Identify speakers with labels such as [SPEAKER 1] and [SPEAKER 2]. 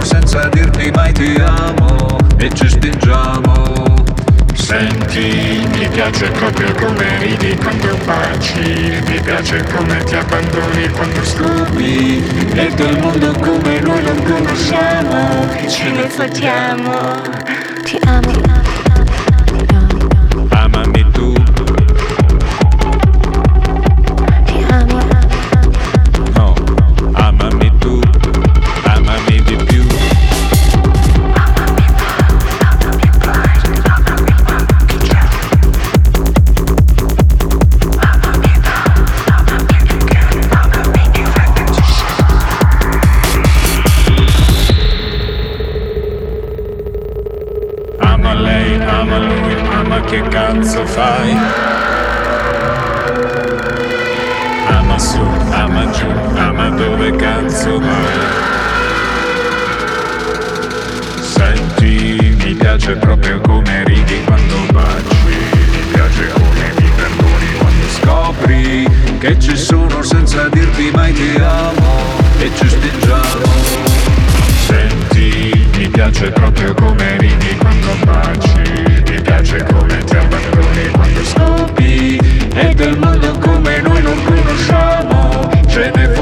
[SPEAKER 1] senza dirti mai ti amo e ci spingiamo.
[SPEAKER 2] Senti, mi piace proprio come ridi quando baci, mi piace come ti abbandoni quando scopi, e del mondo come noi non conosciamo, ce ne fottiamo.
[SPEAKER 3] Ti amo,
[SPEAKER 1] Amami tu,
[SPEAKER 3] ti amo,
[SPEAKER 1] no, amami tu, amami di più.
[SPEAKER 2] Ama lei, ama lui, ama che cazzo fai? Ama su, ama giù, ama dove cazzo vai? Senti, mi piace proprio come ridi quando baci, mi piace come mi perdoni quando
[SPEAKER 1] Scopri che ci sono senza dirti mai ti amo e ci spingiamo.
[SPEAKER 2] Senti, mi piace proprio come ridi quando baci, mi piace come ti abbandoni quando scopi,
[SPEAKER 1] E del mondo come noi non conosciamo, ce ne